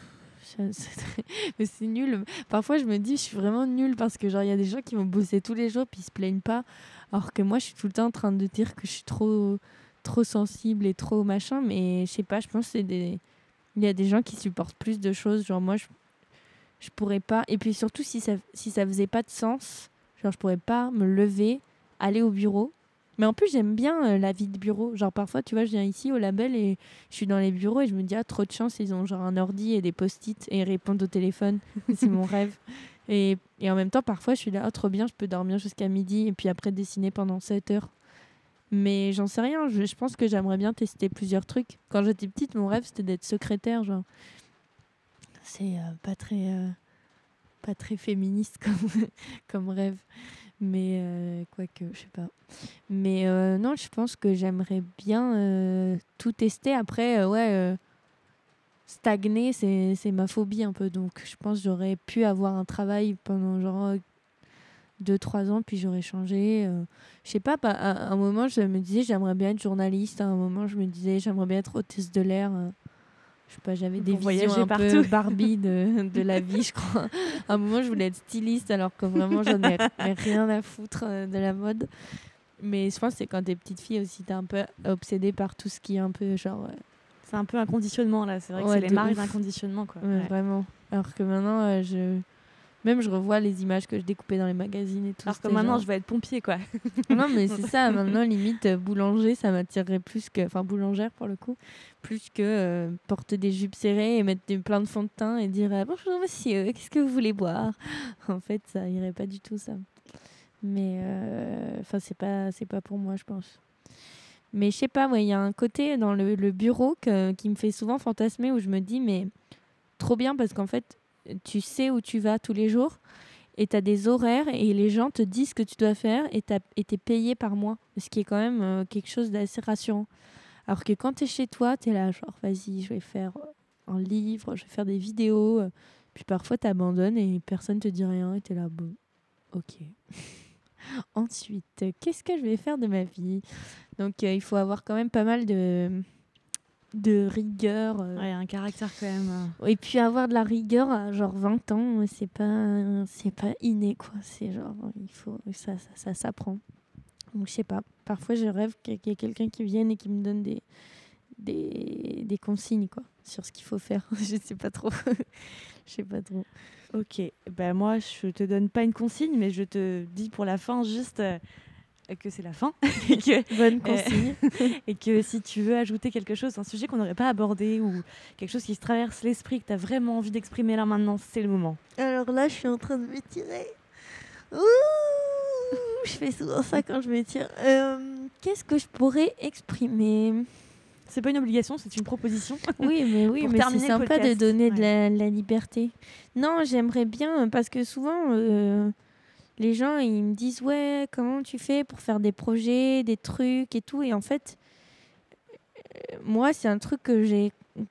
Mais c'est nul. Parfois, je me dis, je suis vraiment nulle parce que, genre, il y a des gens qui vont bosser tous les jours puis ils se plaignent pas. Alors que moi, je suis tout le temps en train de dire que je suis trop sensible et trop machin. Mais, je sais pas, je pense que il y a des gens qui supportent plus de choses. Genre, moi, je pourrais pas. Et puis, surtout, si ça faisait pas de sens... Genre, je pourrais pas me lever, aller au bureau. Mais en plus, j'aime bien la vie de bureau. Genre, parfois, tu vois, je viens ici au label et je suis dans les bureaux et je me dis, ah, trop de chance, ils ont genre un ordi et des post-it et ils répondent au téléphone. C'est mon rêve. Et en même temps, parfois, je suis là, oh, trop bien, je peux dormir jusqu'à midi et puis après dessiner pendant 7 heures. Mais j'en sais rien. Je pense que j'aimerais bien tester plusieurs trucs. Quand j'étais petite, mon rêve, c'était d'être secrétaire. Genre, c'est pas très féministe comme rêve, mais quoique, je sais pas. Mais non, je pense que j'aimerais bien tout tester. Après, stagner, c'est ma phobie un peu. Donc, je pense que j'aurais pu avoir un travail pendant genre 2-3 ans, puis j'aurais changé. Je sais pas, à un moment, je me disais j'aimerais bien être journaliste. À un moment, je me disais j'aimerais bien être hôtesse de l'air. Je sais pas, j'avais des visions un peu Barbie de la vie, je crois. À un moment, je voulais être styliste, alors que vraiment, j'en ai rien à foutre de la mode. Mais je pense que c'est quand t'es petite fille aussi, t'es un peu obsédée par tout ce qui est un peu genre... C'est un peu un conditionnement, là. C'est vrai que c'est les marques d'un conditionnement, quoi. Ouais. Vraiment. Alors que maintenant, je revois les images que je découpais dans les magazines et tout. Alors que maintenant, je veux être pompier, quoi. Non, mais c'est ça. Maintenant, limite, boulanger, ça m'attirerait plus que... Enfin, boulangère, pour le coup. Plus que porter des jupes serrées et mettre plein de fond de teint et dire « Bonjour, monsieur, qu'est-ce que vous voulez boire ?» En fait, ça irait pas du tout, ça. Mais... Enfin, c'est pas pour moi, je pense. Mais je sais pas, il y a un côté dans le bureau qui me fait souvent fantasmer où je me dis « Mais trop bien, parce qu'en fait... » Tu sais où tu vas tous les jours et tu as des horaires et les gens te disent ce que tu dois faire et tu es payé par mois, ce qui est quand même quelque chose d'assez rassurant. Alors que quand tu es chez toi, tu es là genre vas-y, je vais faire un livre, je vais faire des vidéos, puis parfois tu abandonnes et personne te dit rien et tu es là bon, ok. Ensuite, qu'est-ce que je vais faire de ma vie? Donc il faut avoir quand même pas mal de rigueur. Ouais, un caractère quand même. Et puis avoir de la rigueur à genre 20 ans, c'est pas inné, quoi. C'est genre, il faut, ça s'apprend. Donc je sais pas, parfois je rêve qu'il y ait quelqu'un qui vienne et qui me donne des consignes, quoi, sur ce qu'il faut faire. Je sais pas trop. Je sais pas trop. Ok, ben moi je te donne pas une consigne, mais je te dis pour la fin juste... que c'est la fin et que, bonne consigne et que si tu veux ajouter quelque chose, un sujet qu'on n'aurait pas abordé ou quelque chose qui se traverse l'esprit que tu as vraiment envie d'exprimer là maintenant, c'est le moment. Alors là, je suis en train de m'étirer. Ouh, je fais souvent ça quand je m'étire. Qu'est-ce que je pourrais exprimer? C'est pas une obligation, c'est une proposition. Oui, mais c'est sympa de donner de la liberté. Non, j'aimerais bien, parce que souvent, les gens, ils me disent « Ouais, comment tu fais pour faire des projets, des trucs et tout ?» Et en fait, moi, c'est un truc que je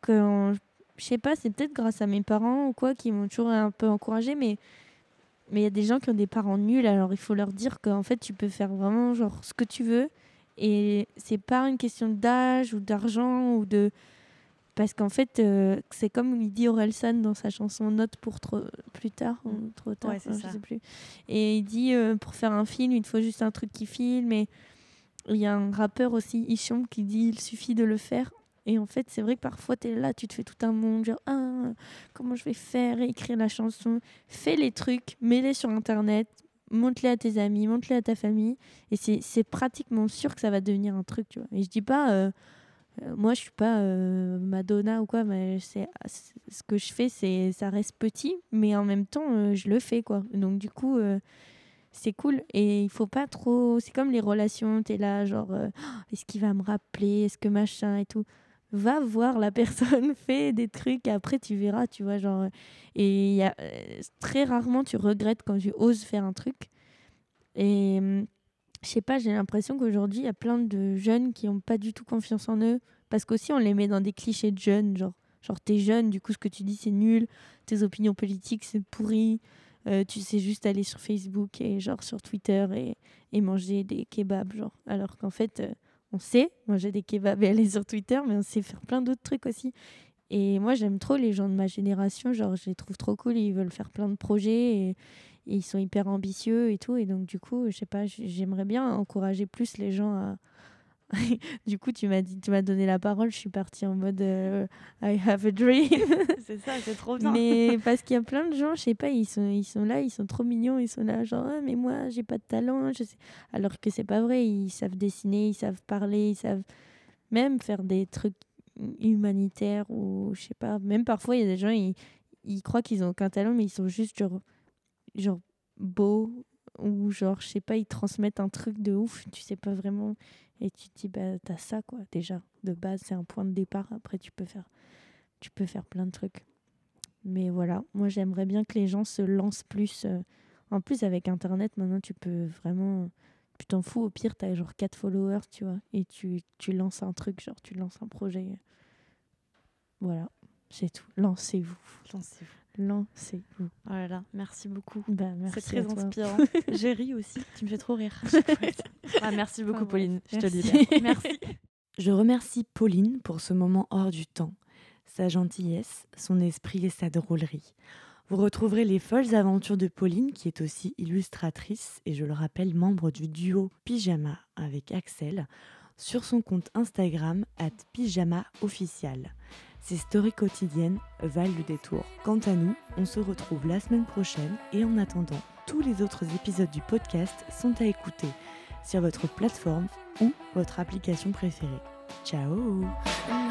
sais pas, c'est peut-être grâce à mes parents ou quoi, qui m'ont toujours un peu encouragée, mais il y a des gens qui ont des parents nuls, alors il faut leur dire qu'en fait, tu peux faire vraiment genre ce que tu veux. Et c'est pas une question d'âge ou d'argent ou de... Parce qu'en fait, c'est comme il dit Orelsan dans sa chanson Note pour plus tard, ou trop tard, je sais plus. Et il dit, pour faire un film, il faut juste un truc qui filme. Et il y a un rappeur aussi, Isham, qui dit, il suffit de le faire. Et en fait, c'est vrai que parfois, tu es là, tu te fais tout un monde, genre, comment je vais faire, écrire la chanson. Fais les trucs, mets-les sur Internet, montre-les à tes amis, montre-les à ta famille. Et c'est pratiquement sûr que ça va devenir un truc, tu vois. Et je dis pas, moi, je suis pas Madonna ou quoi, mais ce que je fais, ça reste petit, mais en même temps, je le fais, quoi. Donc, du coup... c'est cool et il faut pas trop... C'est comme les relations, t'es là genre est-ce qu'il va me rappeler, est-ce que machin et tout. Va voir la personne, fais des trucs et après tu verras, tu vois, genre... Et très rarement tu regrettes quand tu oses faire un truc. Et je sais pas, j'ai l'impression qu'aujourd'hui il y a plein de jeunes qui ont pas du tout confiance en eux parce qu'aussi on les met dans des clichés de jeunes, genre t'es jeune, du coup ce que tu dis c'est nul, tes opinions politiques c'est pourri. Tu sais juste aller sur Facebook et genre sur Twitter et manger des kebabs, genre. Alors qu'en fait, on sait manger des kebabs et aller sur Twitter, mais on sait faire plein d'autres trucs aussi. Et moi, j'aime trop les gens de ma génération, genre je les trouve trop cool, ils veulent faire plein de projets et ils sont hyper ambitieux et tout. Et donc du coup, je sais pas, j'aimerais bien encourager plus les gens à... Du coup, tu m'as donné la parole, je suis partie en mode I have a dream. C'est ça, c'est trop bien. Mais parce qu'il y a plein de gens, je sais pas, ils sont là, ils sont trop mignons, ils sont là genre mais moi j'ai pas de talent, je sais. Alors que c'est pas vrai, ils savent dessiner, ils savent parler, ils savent même faire des trucs humanitaires ou je sais pas, même parfois il y a des gens ils croient qu'ils ont aucun talent mais ils sont juste genre beaux ou genre je sais pas, ils transmettent un truc de ouf, tu sais pas vraiment. Et tu te dis, bah, t'as ça, quoi, déjà. De base, c'est un point de départ. Après, tu peux faire plein de trucs. Mais voilà, moi, j'aimerais bien que les gens se lancent plus. En plus, avec Internet, maintenant, tu peux vraiment... Tu t'en fous, au pire, t'as genre 4 followers, tu vois. Et tu lances un truc, genre, tu lances un projet. Voilà, c'est tout. Lancez-vous. Lancez-vous. Oh là là, merci beaucoup. Merci, c'est très inspirant. J'ai ri aussi, tu me fais trop rire. Merci beaucoup, Pauline. Je te libère. Merci. Je remercie Pauline pour ce moment hors du temps, sa gentillesse, son esprit et sa drôlerie. Vous retrouverez les folles aventures de Pauline, qui est aussi illustratrice et, je le rappelle, membre du duo Pyjama avec Axel, sur son compte Instagram @pyjamaofficial. Ces stories quotidiennes valent le détour. Quant à nous, on se retrouve la semaine prochaine et en attendant, tous les autres épisodes du podcast sont à écouter sur votre plateforme ou votre application préférée. Ciao!